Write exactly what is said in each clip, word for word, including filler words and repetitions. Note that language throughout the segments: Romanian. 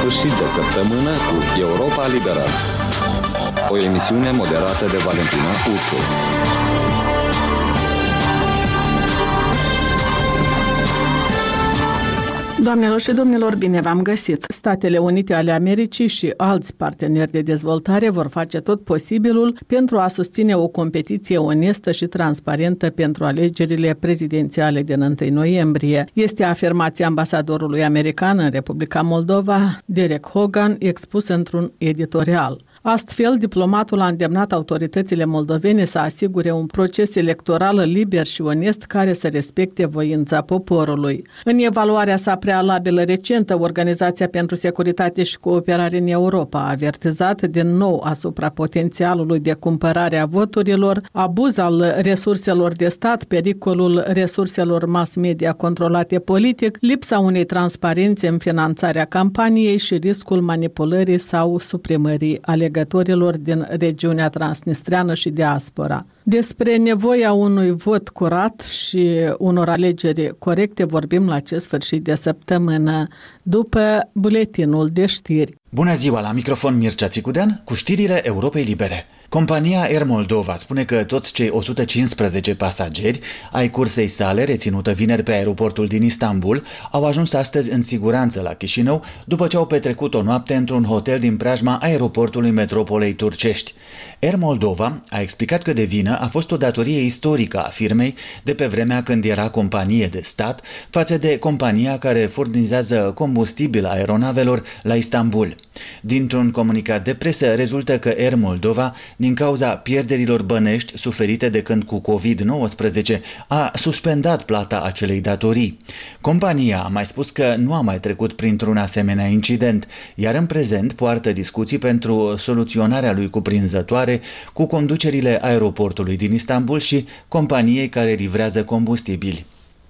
sfârșit de săptămână cu Europa Liberă, o emisiune moderată de Valentina Ursu. Doamnelor și domnilor, bine v-am găsit! Statele Unite ale Americii și alți parteneri de dezvoltare vor face tot posibilul pentru a susține o competiție onestă și transparentă pentru alegerile prezidențiale din întâi noiembrie. Este afirmația ambasadorului american în Republica Moldova, Derek Hogan, expus într-un editorial. Astfel, diplomatul a îndemnat autoritățile moldovene să asigure un proces electoral liber și onest care să respecte voința poporului. În evaluarea sa prealabilă recentă, Organizația pentru Securitate și Cooperare în Europa a avertizat din nou asupra potențialului de cumpărare a voturilor, abuz al resurselor de stat, pericolul resurselor mass media controlate politic, lipsa unei transparențe în finanțarea campaniei și riscul manipulării sau suprimării alegătorilor din regiunea transnistreană și diaspora. Despre nevoia unui vot curat și unor alegeri corecte vorbim la acest sfârșit de săptămână, după buletinul de știri. Bună ziua, la microfon Mircea Țicudean cu știrile Europei Libere. Compania Air Moldova spune că toți cei o sută cincisprezece pasageri ai cursei sale, reținută vineri pe aeroportul din Istanbul, au ajuns astăzi în siguranță la Chișinău după ce au petrecut o noapte într-un hotel din preajma aeroportului metropolei turcești. Air Moldova a explicat că de vină a fost o datorie istorică a firmei de pe vremea când era companie de stat față de compania care furnizează combustibil aeronavelor la Istanbul. Dintr-un comunicat de presă rezultă că Air Moldova, din cauza pierderilor bănești suferite de când cu covid nouăsprezece, a suspendat plata acelei datorii. Compania a mai spus că nu a mai trecut printr-un asemenea incident, iar în prezent poartă discuții pentru soluționarea lui cuprinzătoare cu conducerile aeroportului din Istanbul și companiei care livrează combustibili.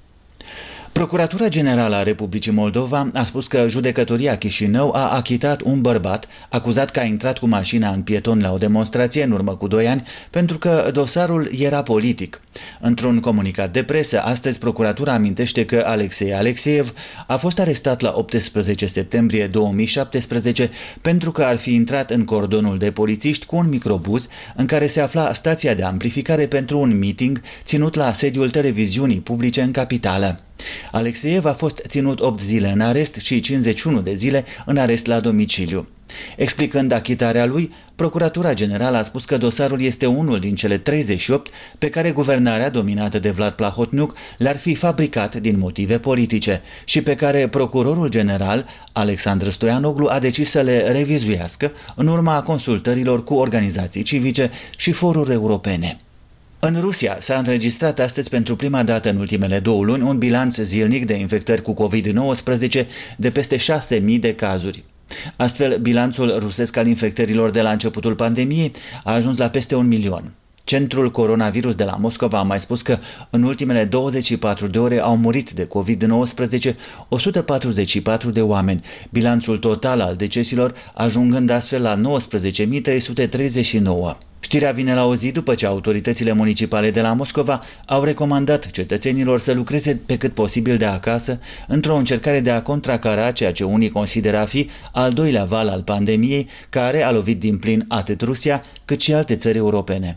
Procuratura Generală a Republicii Moldova a spus că judecătoria Chișinău a achitat un bărbat acuzat că a intrat cu mașina în pieton la o demonstrație în urmă cu doi ani pentru că dosarul era politic. Într-un comunicat de presă, astăzi procuratura amintește că Alexei Alexeev a fost arestat la optsprezece septembrie două mii șaptesprezece pentru că ar fi intrat în cordonul de polițiști cu un microbuz în care se afla stația de amplificare pentru un meeting ținut la sediul televiziunii publice în capitală. Alexeev a fost ținut opt zile în arest și cincizeci și unu de zile în arest la domiciliu. Explicând achitarea lui, Procuratura Generală a spus că dosarul este unul din cele treizeci și opt pe care guvernarea dominată de Vlad Plahotniuc le-ar fi fabricat din motive politice și pe care procurorul general Alexandru Stoianoglu a decis să le revizuiască în urma consultărilor cu organizații civice și foruri europene. În Rusia s-a înregistrat astăzi pentru prima dată în ultimele două luni un bilanț zilnic de infectări cu covid nouăsprezece de peste șase mii de cazuri. Astfel, bilanțul rusesc al infectărilor de la începutul pandemiei a ajuns la peste un milion. Centrul Coronavirus de la Moscova a mai spus că în ultimele douăzeci și patru de ore au murit de covid nouăsprezece o sută patruzeci și patru de oameni, bilanțul total al decesilor ajungând astfel la nouăsprezece mii trei sute treizeci și nouă. Știrea vine la o zi după ce autoritățile municipale de la Moscova au recomandat cetățenilor să lucreze pe cât posibil de acasă într-o încercare de a contracara ceea ce unii consideră a fi al doilea val al pandemiei, care a lovit din plin atât Rusia cât și alte țări europene.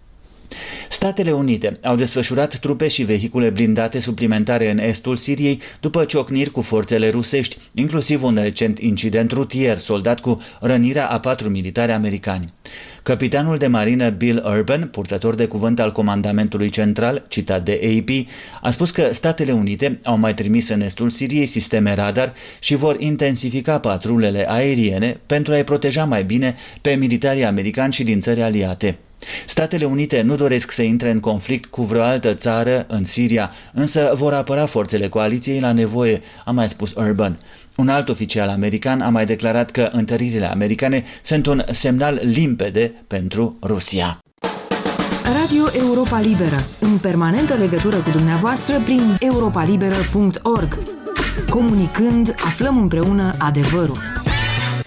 Statele Unite au desfășurat trupe și vehicule blindate suplimentare în estul Siriei după ciocniri cu forțele rusești, inclusiv un recent incident rutier soldat cu rănirea a patru militari americani. Capitanul de marină Bill Urban, purtător de cuvânt al Comandamentului Central, citat de A P, a spus că Statele Unite au mai trimis în estul Siriei sisteme radar și vor intensifica patrulele aeriene pentru a-i proteja mai bine pe militarii americani și din țări aliate. Statele Unite nu doresc să intre în conflict cu vreo altă țară în Siria, însă vor apăra forțele coaliției la nevoie, a mai spus Urban. Un alt oficial american a mai declarat că întăririle americane sunt un semnal limpede pentru Rusia. Radio Europa Liberă, în permanentă legătură cu dumneavoastră prin europa liberă punct org. Comunicând, aflăm împreună adevărul.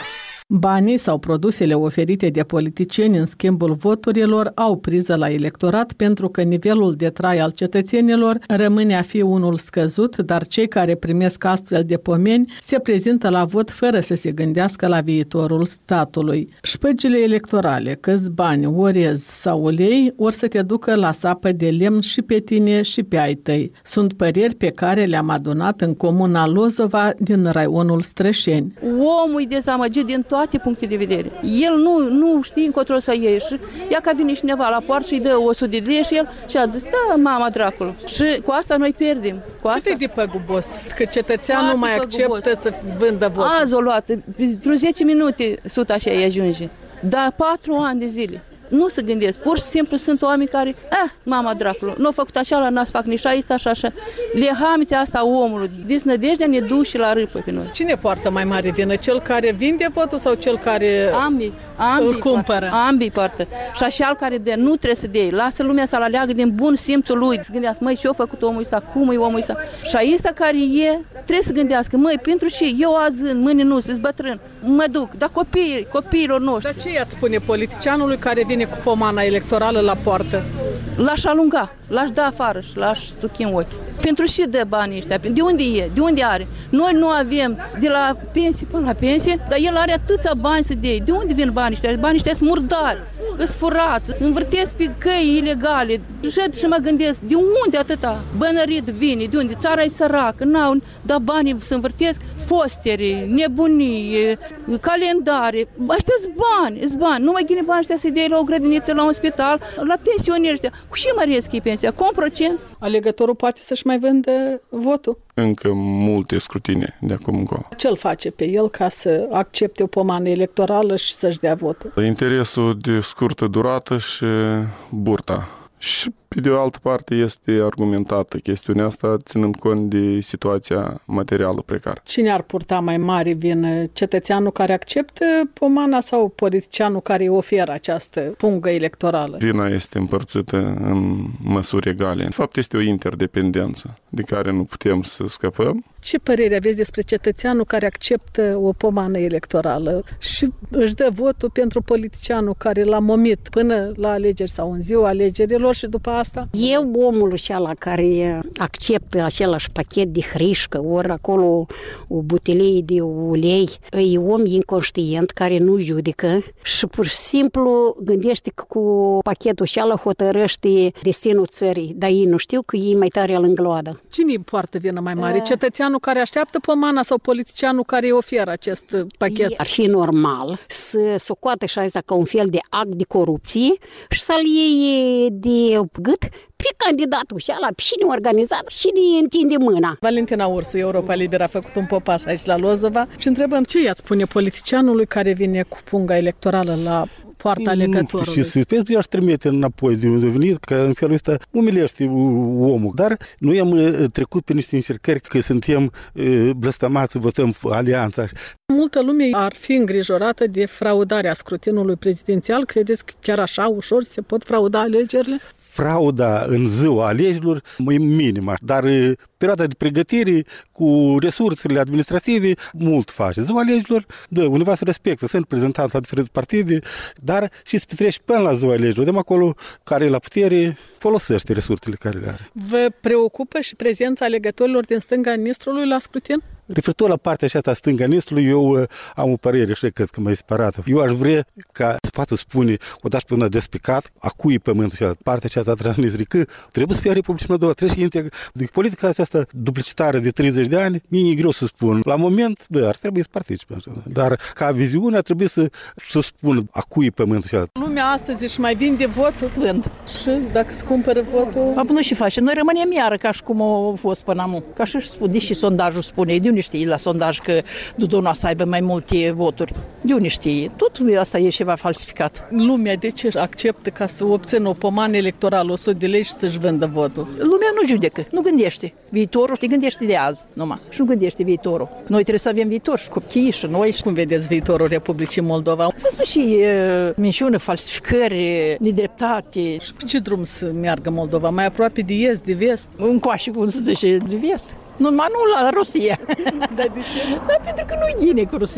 Banii sau produsele oferite de politicieni în schimbul voturilor au priză la electorat pentru că nivelul de trai al cetățenilor rămâne a fi unul scăzut, dar cei care primesc astfel de pomeni se prezintă la vot fără să se gândească la viitorul statului. Șpăgile electorale, câți bani, orez sau ulei, or să te ducă la sapă de lemn și pe tine și pe ai tăi. Sunt păreri pe care le-am adunat în comuna Lozova din raionul Strășeni. Omul e dezamăgit din toate puncte de vedere. El nu, nu știe încotro să ieși. Ia că vine cineva la poartă și îi dă o sută de lei și el și a zis, da, mama dracului. Și cu asta noi pierdem. Cu asta... Cât e de păgubos? Că cetățeanul nu mai acceptă să vândă votul. Azi o luat. Pentru zece minute suta așa îi ajunge. Dar patru ani de zile. Nu se gândesc, pur și simplu sunt oameni care, eh, mama dracului, nu au făcut așa, la n-ați fac nici asta, așa, așa. Lehamite asta omului, disnădejdea ne duce la râpă pe noi. Cine poartă mai mare vină? Cel care vinde votul sau cel care ambii, ambii îl cumpără? Poartă, ambii poartă. Și așa care de nu trebuie să dea, lasă lumea să-l aleagă din bun simțul lui. Să gândească, măi, ce-a făcut omul ăsta, cum e omul ăsta? Și aici care e, trebuie să gândească, măi, pentru ce eu azi, mâine nu, sunt bătrân, mă duc, dar copiii, copiilor noștri. Dar ce i-ați spune politicianului care vine cu pomana electorală la poartă? L-aș alunga, l-aș da afară și l-aș stuchi în ochi. Pentru ce dă banii ăștia? De unde e? De unde are? Noi nu avem de la pensie până la pensie, dar el are atâția bani să dea. De unde vin banii ăștia? Banii ăștia sunt murdari, îs furați, învârtesc pe căi ilegale. Și mă gândesc, de unde atâta bănărit vine? De unde? Țara e săracă, n-au, dar banii se învârtesc, postere, nebunii, calendare. Ăștia sunt bani, sunt bani. Nu mai ghine bani ăștia să-i dea la o grădiniță, la un spital, la pensionieri ăștia. Cu ce măresc ei pensia? Cu un procent? Alegătorul poate să-și mai vândă votul? Încă multe scrutine de acum încolo. Ce-l face pe el ca să accepte o pomană electorală și să-și dea votul? Interesul de scurtă durată și burta. Și pe de o altă parte este argumentată chestiunea asta ținând cont de situația materială precară. Cine ar purta mai mare vină? Cetățeanul care acceptă pomana sau politicianul care îi oferă această pungă electorală? Vina este împărțită în măsuri egale. De fapt, este o interdependență de care nu putem să scăpăm. Ce părere aveți despre cetățeanul care acceptă o pomană electorală și își dă votul pentru politicianul care l-a momit până la alegeri sau în ziua alegerilor și după asta? Eu, omul ăla care acceptă același pachet de hrișcă, ori acolo o butelie de ulei, e om inconștient care nu judecă și pur și simplu gândește că cu pachetul ăla hotărăște destinul țării, dar ei nu știu că ei mai tare îl îngloadă. Cine îi poartă vină mai mare? Cetățeanul care așteaptă pomana sau politicianul care îi oferă acest pachet? Ar fi normal să socoată și asta ca un fel de act de corupție și să-l iei de gât pe candidatul și ala, pe cine organizat și ne întinde mâna. Valentina Ursu, Europa Liberă, a făcut un popas aici la Lozova și întrebăm ce i-ați spune politicianului care vine cu punga electorală la poarta alegătorului. Și să pentru i-aș trimite înapoi de unde a venit, că în felul ăsta umilește omul. Dar noi am trecut pe niște încercări că suntem blăstămați să votăm alianța. Multă lume ar fi îngrijorată de fraudarea scrutinului prezidențial. Credeți că chiar așa ușor se pot frauda alegerile? Frauda în ziua alegerilor e minimă, dar perioada de pregătire cu resursele administrative mult face. Ziua alegerilor, da, undeva se respectă, sunt prezentați la diferite partide, dar și se petrece până la ziua alegerilor. Vedem acolo care e la putere, folosește resursele care le are. Vă preocupă și prezența alegătorilor din stânga Nistrului la scrutin? Referitor la partea aceasta stânga Nistrului, eu uh, am o părere și cred că mai separată. Eu aș vrea ca să poată spune, odată până despicat, a cui pământul și partea aceasta transnistrie, că trebuie să fie Republica Moldova, trebuie să integră. De politica aceasta duplicitară de treizeci de ani, mie e greu să spun. La moment, da, ar trebui să participe. Dar ca viziune ar trebui să, să spun a cui pământul și altă. Lumea astăzi își mai vinde votul? Vând. Și dacă îți cumpără votul? Apoi nu și face. Noi rămânem iară ca și cum a fost până acum. Ca și spune, și sondajul spune, de unde știi la sondaj că Dudona să aibă mai multe voturi? De unde știi? Tot asta e ceva falsificat. Lumea de ce acceptă ca să obțină o pomană electorală, o sută de lei și să-și vândă votul? Lumea nu judecă, nu gândește. Viitorul te gândește de azi numai și nu gândește viitorul. Noi trebuie să avem viitor și copiii și noi. Cum vedeți viitorul Republicii Moldova? A fost și uh, minciună, falsificări, nedreptate. Și pe ce drum să meargă Moldova? Mai aproape de est, de vest? Încoace, cum se zice, de vest. Numai nu la Rusia. Dar de ce? Dar pentru că nu-i bine cu Rusia.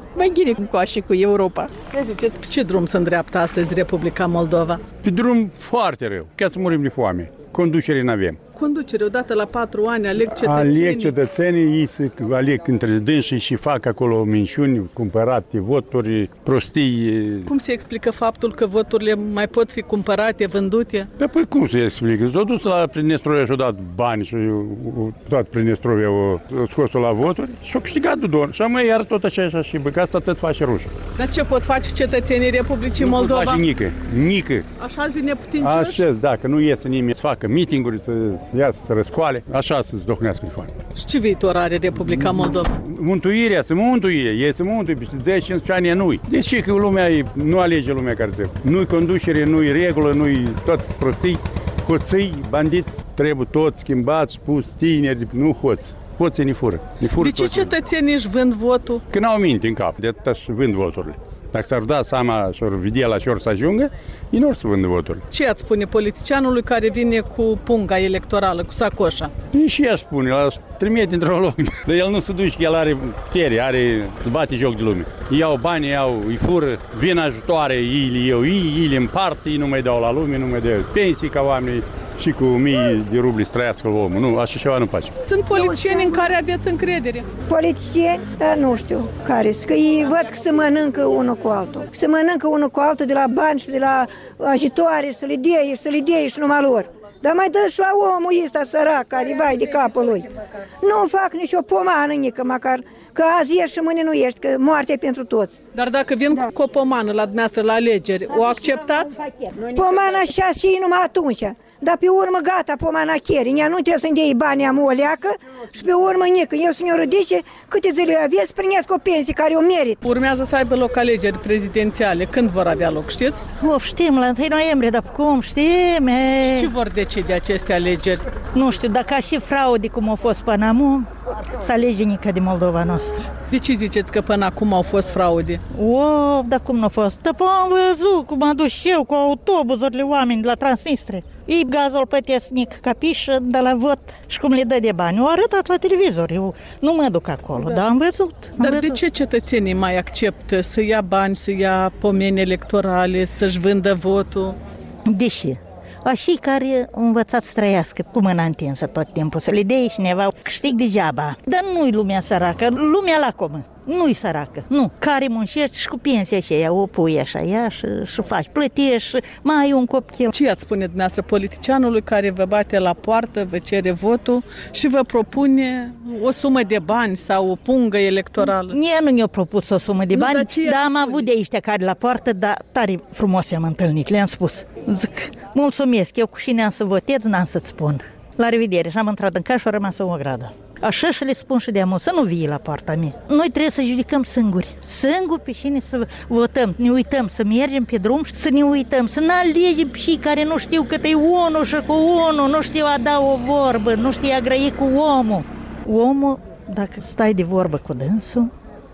mai ghine cu și cu Europa. Ne ziceți, pe ce drum se îndreaptă astăzi Republica Moldova? Pe drum foarte rău, ca să murim de foame. Conducere n-avem. Conducere, odată la patru ani, aleg cetățenii. Aleg cetățenii, ei se aleg între dânsii și fac acolo minciuni, cumpărate voturi, prostii. Cum se explică faptul că voturile mai pot fi cumpărate, vândute? Dar păi cum se explică? S-au dus la Pridnestrovia și au dat bani și au dat Pridnestrovia, au scos-o la voturi și au câștigat Dudon. Și mai iar tot așa și bă, că asta tot face rușă. Dar ce pot face cetățenii Republicii nu Moldova? Nu pot face nică, nică. Așa ați bine neputincioși? Așa, dacă nu iese nimeni să facă mitinguri, să iasă, să răscoale, așa să se zdocnească de foame. Și ce viitor are Republica Moldova? Mântuirea, să mântuie, e să mântuie, peste zece cincisprezece ani nu-i. De ce că lumea nu alege lumea care trebuie? Nu-i conducere, nu-i regulă, nu-i toți prostii, hoții, bandiți, trebuie toți schimbați, pus tineri, nu hoți. Hoții ne fură. Ne fură de ce toți. cetățenii își vând votul? Că n-au minte în cap, de atât și vând voturile. Dacă s-ar da seama și-or vedea la și-or să ajungă, ei nu or să vândă voturile. Ce ați spune politicianului care vine cu punga electorală, cu sacoșa? E și ea spune, la trimite într-un loc. Dar el nu se duce, el are piere, are, se bate joc de lume. Iau bani, iau, îi fură, vin ajutoare, ei le iau, ei, ei le împart, ei nu mai dau la lume, nu mai dau pensii ca oamenii. Și cu mii de rubli să trăiască omul. Nu, așa ceva nu face. Sunt politicieni în care aveți încredere? Politicieni? Dar nu știu care. Că ei văd că se mănâncă unul cu altul. Se mănâncă unul cu altul de la bani și de la ajutoare, să le dea și să le dea și numai lor. Dar mai dă și la omul ăsta sărac care vai de capul lui. Nu fac nici o pomană nică măcar. Că azi ești și mâine nu ești, că moartea e pentru toți. Dar dacă vin da. cu o pomană la dumneavoastră la alegeri, o acceptați? Pomana așa și numai atunci. Dar pe urmă gata, pomana chieri. Ea nu trebuie să-mi dea banii am o leacă și pe urmă nică. Eu să ne rodice câte zile aveți, primească o pensie care o merit. Urmează să aibă loc alegeri prezidențiale. Când vor avea loc, știți? Of, știm, la întâi noiembrie, dar cum știm? E... Și ce vor decide aceste alegeri? Nu știu, dacă și fraude cum au fost până acum, să alege nică de Moldova noastră. De ce ziceți că până acum au fost fraude? Of, dar cum nu a fost? Dar am văzut cum am dus eu cu autobuzurile oameni de la Transnistria. Ei gazul plătesc nic capișă de la vot și cum le dă de bani. O arătat la televizor, eu nu mă duc acolo, da. dar am văzut. Am dar văzut. De ce cetățenii mai acceptă să ia bani, să ia pomeni electorale, să-și vândă votul? Deși? Așa care au învățat să trăiască cu mâna întinsă tot timpul, să le dea cineva câștig degeaba. Dar nu-i lumea săracă, lumea lacomă. Nu-i săracă, nu. Care muncești și cu pensia și ea o pui așa, ea și, și faci, plătești și mai ai un copil. Ce ați spune dumneavoastră politicianului care vă bate la poartă, vă cere votul și vă propune o sumă de bani sau o pungă electorală? Mie nu mi-a propus o sumă de bani, nu, dar, dar am avut de ăștia care la poartă, dar tare frumos i-am întâlnit, le-am spus. Zic, mulțumesc, eu cu cine am să votez, n-am să-ți spun. La revedere, și am intrat în casă și a rămas o gradă. Așa și le spun și de amul, să nu vii la poarta mea. Noi trebuie să judicăm singuri. Singuri pe cine să votăm, ne uităm, să mergem pe drum și să ne uităm, să ne alegem pe cei care nu știu cât e unul și cu unul, nu știu a da o vorbă, nu știu a grăi cu omul. Omul, dacă stai de vorbă cu dânsul,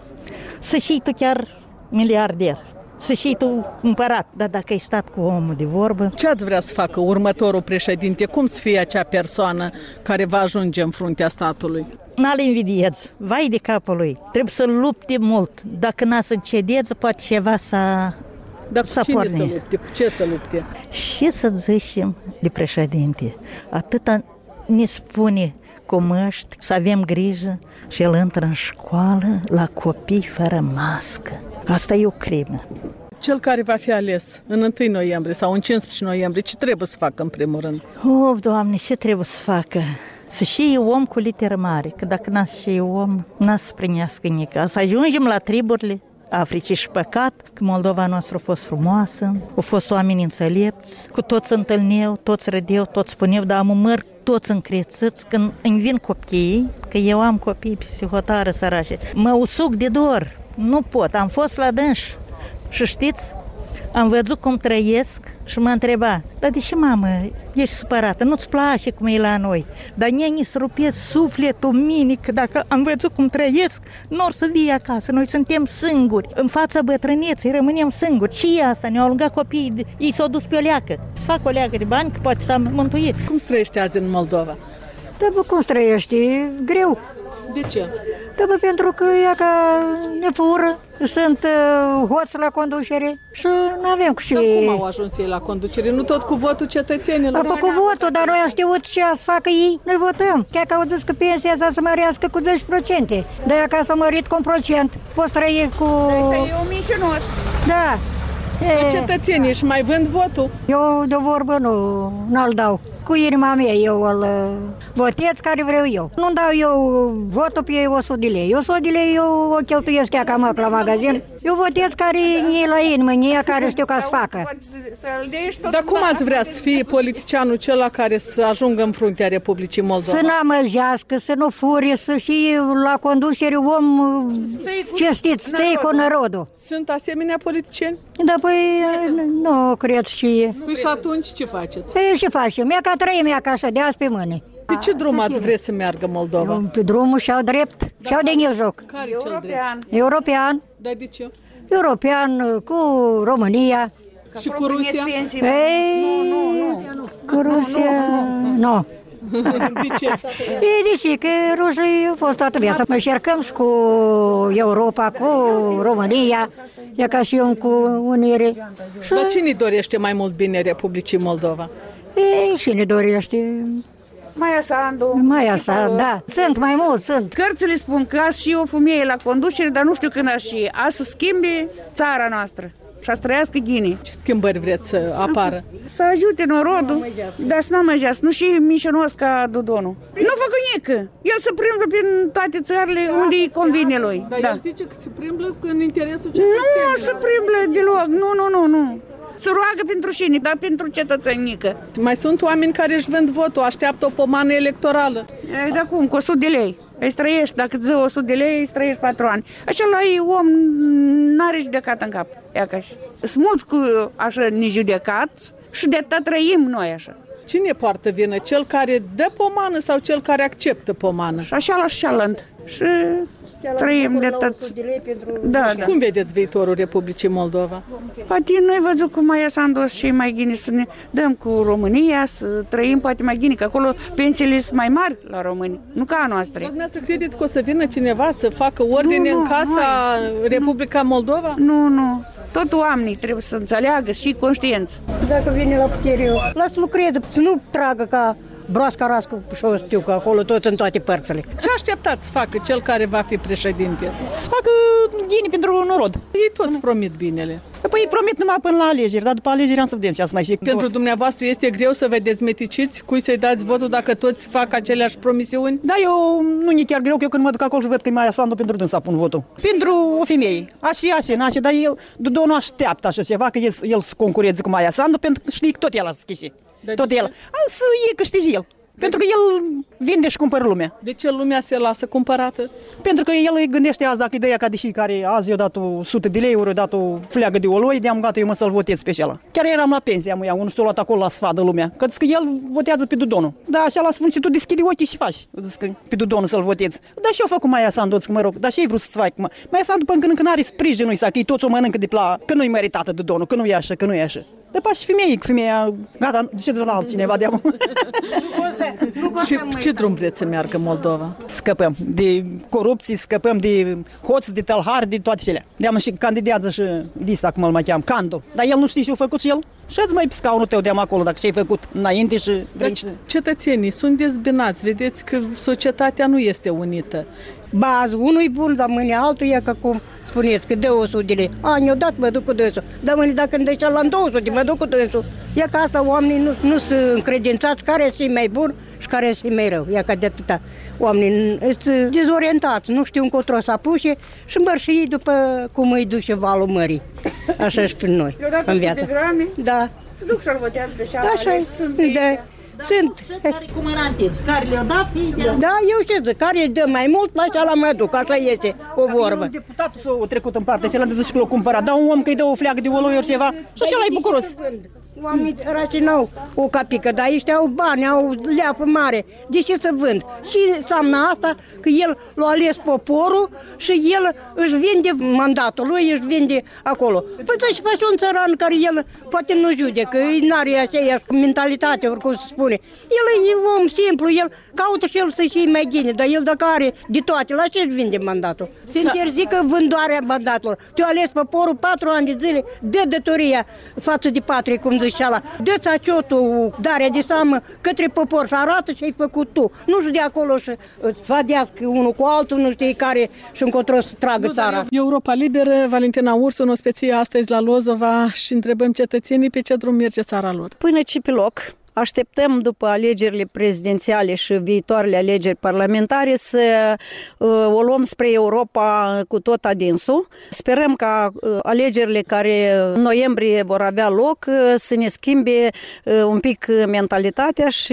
să știi tu chiar miliarder. Să știi tu împărat, dar dacă ai stat cu omul de vorbă... Ce ați vrea să facă următorul președinte? Cum să fie acea persoană care va ajunge în fruntea statului? N-al invidiez, vai de capul lui, trebuie să lupte mult. Dacă n-a să cedeți, poate ceva să... Dar cu cine porni. Să lupte? Cu ce să lupte? Și să zicem de președinte, atâta ne spune cu măști, să avem grijă și el intră în școală la copii fără mască. Asta e o crimă. Cel care va fi ales în întâi noiembrie sau în cincisprezece noiembrie, ce trebuie să facă în primul rând? Oh, Doamne, ce trebuie să facă? Să știe om cu literă mare, că dacă n-a să știe om, n-a să primească nică. Să ajungem la triburile Africii și păcat că Moldova noastră a fost frumoasă, au fost oameni înțelepți, cu toți întâlneau, toți râdeau, toți spuneau, dar am umăr toți încrețiți când îmi vin copiii, că eu am copii psihotară sărace, mă usuc de dor. Nu pot, am fost la dânși și știți, am văzut cum trăiesc și mă întreba, dar de ce, mamă, ești supărată, nu-ți place cum e la noi? Dar ne se rupe sufletul minic, că dacă am văzut cum trăiesc, nu or să vii acasă, noi suntem singuri, în fața bătrâneței rămânem singuri. Și asta, ne-au alungat copiii, ei s-au dus pe o leacă, fac o leacă de bani, că poate s-a mântuit. Cum trăiești azi în Moldova? Da, bă, cum trăiești? Greu. De ce? Da, bă, pentru că ea ca ne fură, sunt uh, hoți la conducere și nu avem cu ce... Dar cum au ajuns ei la conducere? Nu tot cu votul cetățenilor? Apă cu votul, dar noi am știut ce să facă ei, noi votăm. Chiar că au zis că pensia să se mărească cu zece la sută. De-aia ca s-a mărit cu un procent. Poți trăi cu... Asta e o mincinos. Da. E... Cetățenii își mai vând votul? Eu de vorbă nu, nu-l dau. Cu inima mea eu îl votez care vreau eu. Nu dau eu votul pe o sută de lei. o sută de lei eu o cheltuiesc ea cam la magazin. Eu votez care e la inimă, e care știu ca să facă. Dar cum ați vrea să fie politicianul cela care să ajungă în fruntea Republicii Moldova? Să n-amăjească, să nu fure, să și la conducere om cinstit, să iei cu narodul. Sunt asemenea politicieni? Da, păi nu cred și... Păi și atunci ce faceți? Păi ce facem? Mea ca trăim, ea ca așa, de azi pe mâine. Pe ce drum ați vrea să meargă Moldova? Pe drumul și-au drept, și-au de joc. Care e cel drept? European. Dar de ce? European cu România. Și cu Rusia? Ei, nu, nu, nu. Cu Rusia, nu. De ce? E deși că rușii au fost toată viața. Mă încercăm și cu Europa, cu România, e ca și eu cu unire. Dar cine dorește mai mult bine Republicii Moldova? Ei, și ne dorește... Maia Sandu. Maia Sandu, da. Sunt mai mulți, sunt. Cărțile spun că azi și o femeie la conducere, dar nu știu când azi și azi să schimbe țara noastră. Și să trăiască ghinii. Ce schimbări vreți să apară? Să ajute norodul, dar să n-amăjească, nu și mișinos ca Dodonul. Nu facă nică. El se plimbă prin toate țările unde îi convine lui. Dar da. el zice că se plimbă în interesul cetățenilor. Nu se plimbă deloc, nu, nu, nu, nu. Se roagă pentru șine, dar pentru cetățenică. Mai sunt oameni care își vând votul, așteaptă o pomană electorală. E, da cum, cu o sută de lei. Îi străiești, dacă îți dă o sută de lei, îi străiești patru ani. Acela e om, n-are judecat în cap. Sunt mulți cu așa nejudecați și de atât trăim noi așa. Cine poartă vină? Cel care dă pomană sau cel care acceptă pomană? Și așa la șalând. Și trăim de tot. Da, și da. Cum vedeți viitorul Republicii Moldova? Poate noi văzut cu Maia Sandu și mai gine să ne dăm cu România, să trăim poate mai gine, că acolo pensiile sunt mai mari la români, nu ca a noastră. Dar dumneavoastră credeți că o să vină cineva să facă ordine nu, în casa noi, Republica nu, Moldova? Nu, nu. Tot oamenii trebuie să înțeleagă și conștiență. Dacă vine la putere, lasă lucreze, să nu tragă ca broasca rască și o știu că acolo tot în toate părțile. Ce așteptați să facă cel care va fi președinte? Să facă ghini pentru norod. Ei toți promit binele. Păi promit numai până la alegeri, dar după alegeri am să vedem ce să mai și. Pentru dumneavoastră este greu să vă dezmeticiți cui să-i dați votul dacă toți fac aceleași promisiuni? Da, eu nu e chiar greu, că eu când mă duc acolo și văd că e Maia Sandu, pentru dânsa pun votul. Pentru o femeie, așa, așa, așa, dar eu, Dodon nu așteaptă așa ceva, că el, el să concureze cu Maia Sandu, pentru că știi că tot el a schiși. Tot el. Am să iei câștigi el. Pentru că el vinde și cumpără lumea. De ce lumea se lasă cumpărată? Pentru că el îi gândește azi, dacă ideea ca deși care azi i-a dat o sută de lei, ori i-a dat o fleagă de oloi, de-am gata eu mă să-l votez pe ăla. Chiar eram la pensie, am iau, nu știu, luat acolo la sfadă lumea. Că zic că el votează pe Dodonul. Da, așa la spun și tu deschide ochii și faci. Zic că pe Dodonul să-l votezi. Dar și eu fac cu Maia Sandu, zic, mă rog, dar și ei vrut să-ți fac. Maia Sandu până când n-are sprijinul ăsta, că ei toți o mănâncă de pla, că nu-i meritată Dodonul, că nu e așa, că nu e așa. De pas și femeie, femeia, gata, duceți-vă la altcineva de-am. Și ce drum vreți să meargă Moldova? Scăpăm de corupție, scăpăm de hoți, de tălhari, de toate cele. De-am și candidează și Dista, cum îl mai cheam, Candu. Dar el nu știe ce-a făcut și el? Și ați mai pe scaunul tău de-am acolo, dacă ce-ai făcut înainte și... Deci, cetățenii sunt dezbinați, vedeți că societatea nu este unită. Ba, unul e bun, dar mâine altul e că cum spuneți, că dă o sută de lei. A, ne-o dat, mă duc cu dânsul. Dar mâine dacă îmi dă la două sute, mă duc cu dânsul. E ca asta oamenii nu, nu sunt încredințați care este mai bun și care este mai rău. E ca de atâta. Oamenii sunt dezorientați, nu știu încotro să apuce și îmbăr și ei după cum îi duce valul mării. Așa și prin noi, în viață. Da. Se duc și-l votează pe șeala. Așa e. Sunt. Care le-au dat? Da, eu ce zic, care îi dă mai mult, la ceala mă duc, așa este o vorbă. Un deputat s-a trecut în partea și l-a dus și l-a cumpărat, dar un om că îi dă o fleagă de oloi ori ceva și așa e bucuros. Oamenii săraci n-au o capică, dar ăștia au bani, au leapă mare. De ce să vând? Și înseamnă asta că el l-a ales poporul și el își vinde mandatul lui, își vinde acolo. Păi să-și face un țăran care el poate nu judecă, n-are aceeași mentalitate, oricum se spune. El e om simplu, el caută și el să fie mai bine, dar el dacă are de toate, la ce își vinde mandatul? Se interzică vândoarea mandatului. Tu-ai ales poporul patru ani de zile, dă datoria față de patrie, cum zice ala. Dă-ți aciotul, darea de seamă către popor și arată ce ai făcut tu. Nu știu de acolo și îți fadească unul cu altul, nu știi care și încotro să tragă țara. Europa Liberă, Valentina Ursu, în ospecie astăzi la Lozova și întrebăm cetățenii pe ce drum merge țara lor. Până ce pe loc. Așteptăm după alegerile prezidențiale și viitoarele alegeri parlamentare să uh, o luăm spre Europa cu tot adinsul. Sperăm ca uh, alegerile care în noiembrie vor avea loc uh, să ne schimbe uh, un pic mentalitatea și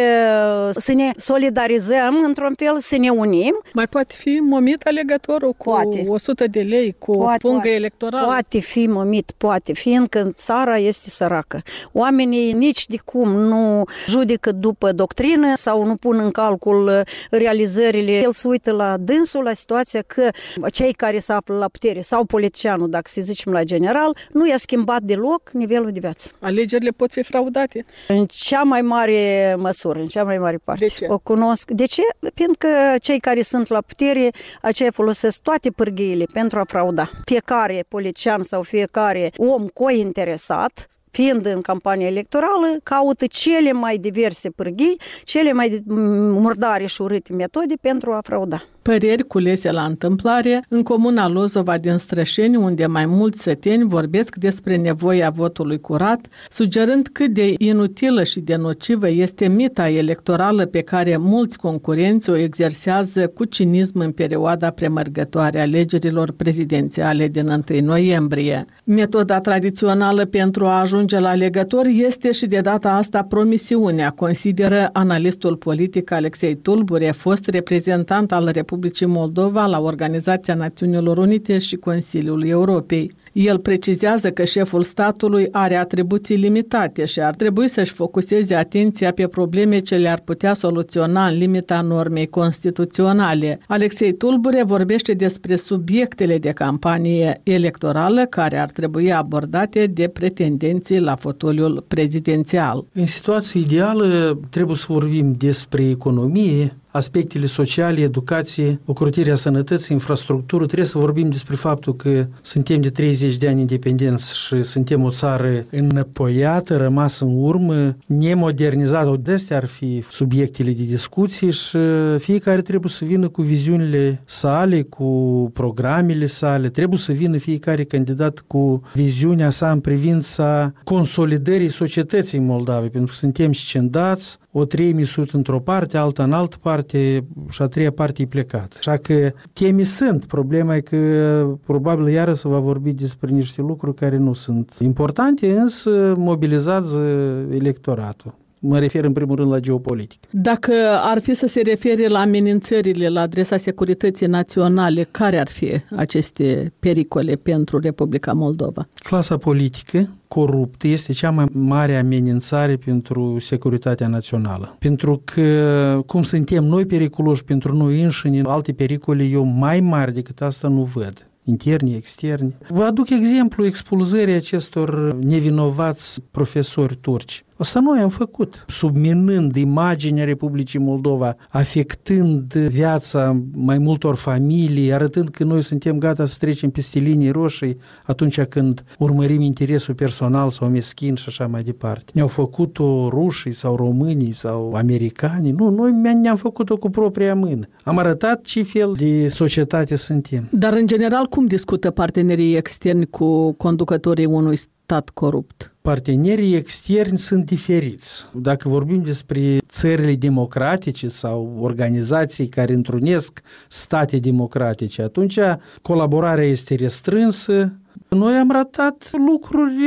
uh, să ne solidarizăm într-un fel, să ne unim. Mai poate fi momit alegătorul cu poate. o sută de lei, cu poate, o pungă electorală? Poate fi momit, poate, fiindcă țara este săracă. Oamenii nici de cum nu nu judecă după doctrină sau nu pun în calcul realizările. El se uită la dânsul, la situația că cei care se află la putere sau politicianul, dacă să zicem la general, nu i-a schimbat deloc nivelul de viață. Alegerile pot fi fraudate? În cea mai mare măsură, în cea mai mare parte. De ce? O cunosc. De ce? Pentru că cei care sunt la putere, aceia folosesc toate pârghiile pentru a frauda. Fiecare politician sau fiecare om cointeresat, fiind în campanie electorală, caută cele mai diverse pârghii, cele mai murdare și urâte metode pentru a frauda. Păreri culese la întâmplare în comuna Lozova din Strășeni, unde mai mulți săteni vorbesc despre nevoia votului curat, sugerând cât de inutilă și de nocivă este mita electorală pe care mulți concurenți o exersează cu cinism în perioada premergătoare a alegerilor prezidențiale din întâi noiembrie. Metoda tradițională pentru a ajunge la alegători este și de data asta promisiunea, consideră analistul politic Alexei Tulbure, fost reprezentant al Republicii Republicii Moldova la Organizația Națiunilor Unite și Consiliul Europei. El precizează că șeful statului are atribuții limitate și ar trebui să-și focuseze atenția pe probleme ce le-ar putea soluționa în limita normei constituționale. Alexei Tulbure vorbește despre subiectele de campanie electorală care ar trebui abordate de pretendenții la fotoliul prezidențial. În situație ideală trebuie să vorbim despre economie, aspectele sociale, educație, ocrotirea sănătății, infrastructură. Trebuie să vorbim despre faptul că suntem de treizeci de ani independenți și suntem o țară înăpoiată, rămasă în urmă, nemodernizată. Destea ar fi subiectele de discuție și fiecare trebuie să vină cu viziunile sale, cu programele sale. Trebuie să vină fiecare candidat cu viziunea sa în privința consolidării societății Moldavei, pentru că suntem scindați, o treime sunt într-o parte, alta în altă parte și a treia parte e plecat. Așa că teme sunt. Problema e că probabil iară se va vorbi despre niște lucruri care nu sunt importante, însă mobilizează electoratul. Mă refer în primul rând la geopolitică. Dacă ar fi să se refere la amenințările la adresa securității naționale, care ar fi aceste pericole pentru Republica Moldova? Clasa politică coruptă este cea mai mare amenințare pentru securitatea națională. Pentru că, cum suntem noi periculoși pentru noi înșine, alte pericole eu mai mari decât asta nu văd. Interni, externi. Vă aduc exemplu expulzării acestor nevinovați profesori turci. Asta noi am făcut, subminând imaginea Republicii Moldova, afectând viața mai multor familii, arătând că noi suntem gata să trecem peste linii roșii atunci când urmărim interesul personal sau meschin și așa mai departe. Ne-au făcut-o rușii sau românii sau americanii? Nu, noi ne-am făcut-o cu propria mână. Am arătat ce fel de societate suntem. Dar, în general, cum discută partenerii externi cu conducătorii unui stat corupt? Partenerii externi sunt diferiți. Dacă vorbim despre țările democratice sau organizații care întrunesc state democratice, atunci colaborarea este restrânsă. Noi am ratat lucruri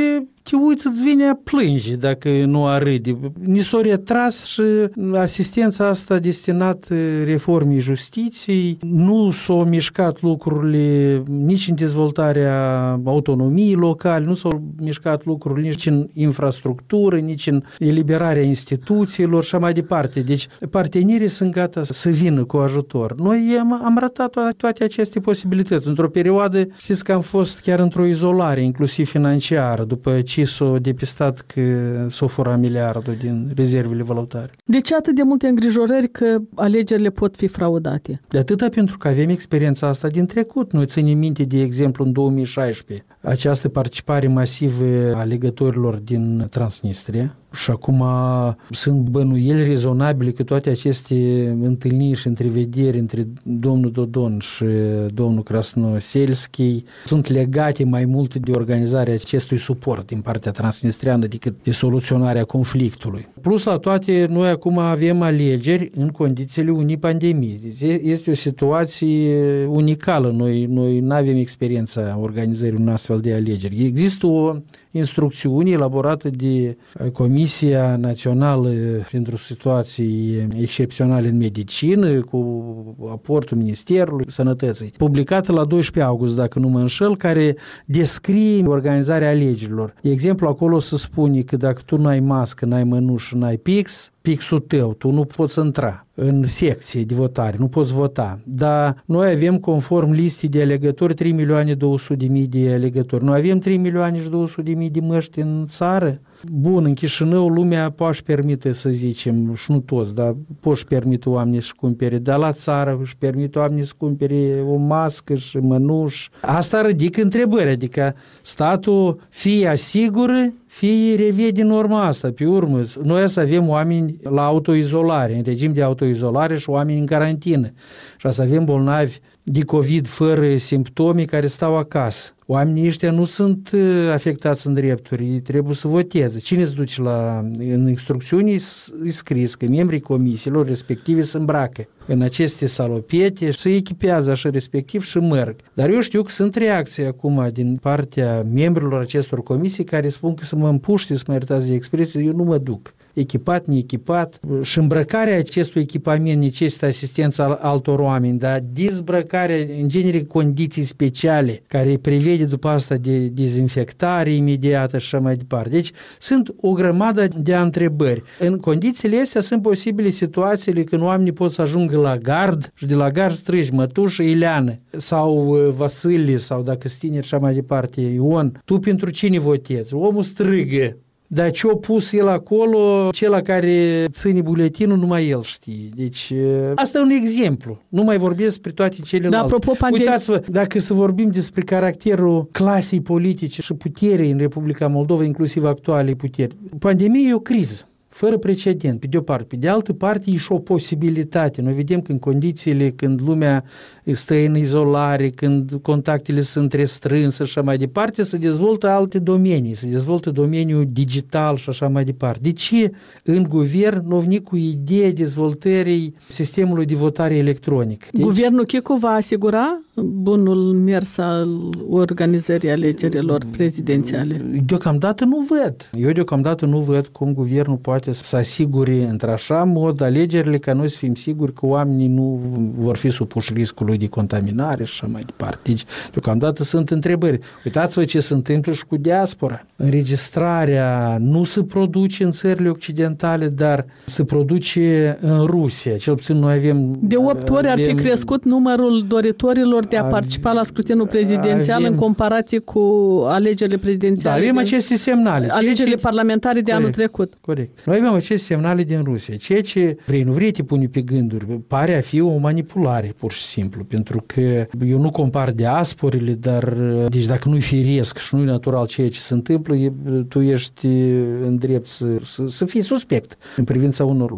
te uiți, îți vine a plânge dacă nu a râde. Ni s-a retras și asistența asta destinată reformei justiției, nu s-au mișcat lucrurile nici în dezvoltarea autonomiei locale, nu s-au mișcat lucrurile nici în infrastructură, nici în eliberarea instituțiilor și mai departe. Deci partenerii sunt gata să vină cu ajutor. Noi am, am ratat toate aceste posibilități. Într-o perioadă, știți că am fost chiar într-o izolare, inclusiv financiară, după ce s-a depistat că s-a furat miliardul din rezervele valutare. De ce atât de multe îngrijorări că alegerile pot fi fraudate? De atâta pentru că avem experiența asta din trecut. Noi ținem minte, de exemplu, în două mii șaisprezece, această participare masivă a alegătorilor din Transnistria. Și acum sunt bănuieli rezonabile că toate aceste întâlniri și întrevederi între domnul Dodon și domnul Krasnoselski sunt legate mai mult de organizarea acestui suport din partea transnistriană decât de soluționarea conflictului. Plus la toate, noi acum avem alegeri în condițiile unei pandemii. Este o situație unicală. Noi, noi nu avem experiența organizării unui astfel de alegeri. Există o instrucțiuni elaborată de Comisia Națională pentru Situații Excepționale în Medicină, cu aportul Ministerului Sănătății, publicată la doisprezece august, dacă nu mă înșel, care descrie organizarea alegerilor. De exemplu, acolo se spune că dacă tu n-ai mască, n-ai mănușă, n-ai pix, pixul tău, tu nu poți intra în secție de votare, nu poți vota. Dar noi avem, conform listii de alegători, trei milioane două sute de mii de alegători. Noi avem trei milioane două sute de mii de măști în țară. Bun, în Chișinău lumea poate permite, să zicem, și nu toți, dar poți permite oamenii să cumpere. Dar la țară își permite oamenii să cumpere o mască și mănuși. Asta ridică întrebări, adică statul fie asigură, fie revede norma asta. Pe urmă, noi să avem oameni la autoizolare, în regim de autoizolare și oameni în carantină. Și să avem bolnavi de COVID fără simptome care stau acasă. Oamenii ăștia nu sunt afectați în drepturi, ei trebuie să voteze. Cine se duce la... În instrucțiuni e scris că membrii comisiilor respective se îmbracă în aceste salopete și se echipează așa respectiv și merg. Dar eu știu că sunt reacții acum din partea membrilor acestor comisii care spun că să mă împuște, să mă iertați de expresie, eu nu mă duc. Echipat, neechipat, și îmbrăcarea acestui echipament necesită asistența altor oameni, dar dezbrăcarea, în genere, condiții speciale care prevede după asta de dezinfectare imediată și așa mai departe. Deci sunt o grămadă de întrebări. În condițiile astea sunt posibile situațiile când oamenii pot să ajungă la gard și de la gard strigi mătușă Ileană sau Vasile sau dacă stineri și așa mai departe Ion, tu pentru cine votezi? Omul strigă. Dar ce-a pus el acolo, cel care ține buletinul, numai el știe. Deci, asta e un exemplu. Nu mai vorbesc despre toate celelalte. Da, apropo, pandem... Uitați-vă, dacă să vorbim despre caracterul clasei politice și puterii în Republica Moldova, inclusiv actualei puteri, pandemia e o criză fără precedent, pe de o parte. Pe de altă parte, e și o posibilitate. Noi vedem că în condițiile când lumea stă în izolare, când contactele sunt restrânse și așa mai departe, se dezvoltă alte domenii, se dezvoltă domeniul digital și așa mai departe. De ce în guvern nu veni cu ideea dezvoltării sistemului de votare electronic? Deci, Guvernul Chicu va asigura bunul mers al organizării alegerilor prezidențiale? Deocamdată nu văd. Eu deocamdată nu văd cum guvernul poate să asigure într-așa mod alegerile ca noi să fim siguri că oamenii nu vor fi supuși riscului de contaminare și așa mai departe. Deci, deocamdată sunt întrebări. Uitați-vă ce se întâmplă și cu diaspora. Înregistrarea nu se produce în țările occidentale, dar se produce în Rusia. Cel puțin noi avem... De opt ori ar fi crescut numărul doritorilor de a participa la scrutinul prezidențial avem, în comparație cu alegerile prezidențiale. Da, avem aceste semnale. Alegerile ce... parlamentare de corect, anul trecut. Corect. Noi avem aceste semnale din Rusia. Ceea ce vrei, nu vrei te pune pe gânduri, pare a fi o manipulare, pur și simplu, pentru că eu nu compar diasporile, dar deci dacă nu-i firesc și nu-i natural ceea ce se întâmplă, tu ești în drept să, să, să fii suspect în privința unor lucruri.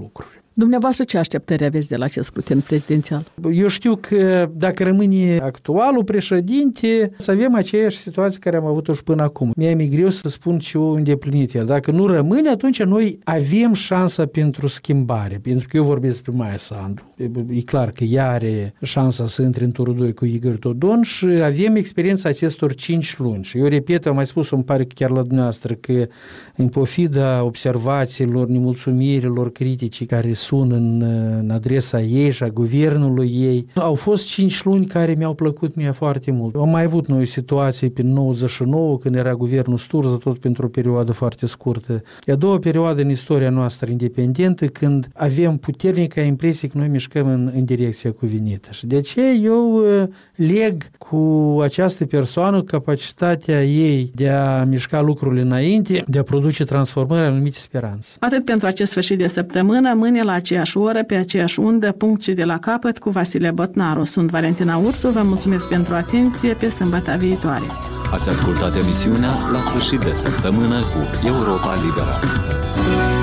Dumneavoastră ce așteptări aveți de la acest scrutin prezidențial? Eu știu că dacă rămâne actualul președinte, să avem aceeași situație care am avut-o și până acum. Mie mi-e greu să spun ce o îndeplinit el. Dacă nu rămâne, atunci noi avem șansa pentru schimbare. Pentru că eu vorbesc despre Maia Sandu. E clar că ea are șansa să intre în turul doi cu Igor Dodon și avem experiența acestor cinci luni. Și eu repet, am mai spus, îmi pare că chiar la dumneavoastră, că în pofida observațiilor, nemulțumirilor, criticii care sună în, în adresa ei și a guvernului ei, au fost cinci luni care mi-au plăcut mie foarte mult. Am mai avut noi situații prin nouăzeci și nouă, când era guvernul Sturza, tot pentru o perioadă foarte scurtă. E a doua perioadă în istoria noastră independentă, când avem puternică impresie că noi mișcăm în, în direcția cuvenită. Și de aceea eu uh, leg cu această persoană capacitatea ei de a mișca lucrurile înainte, de a produce transformări anumite speranțe. Atât pentru acest sfârșit de săptămână, mâine la aceeași oră, pe aceeași undă, punct și de la capăt, cu Vasile Botnaru. Sunt Valentina Ursu, vă mulțumesc pentru atenție, pe sâmbătă viitoare. Ați ascultat emisiunea La sfârșit de săptămână cu Europa Liberă.